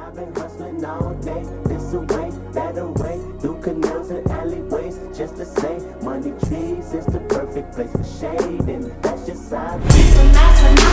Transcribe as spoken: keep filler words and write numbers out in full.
I've been hustling all day, this away, that away, through canals and alleyways, just to say, money trees is the perfect place for shade, and that's just how I feel.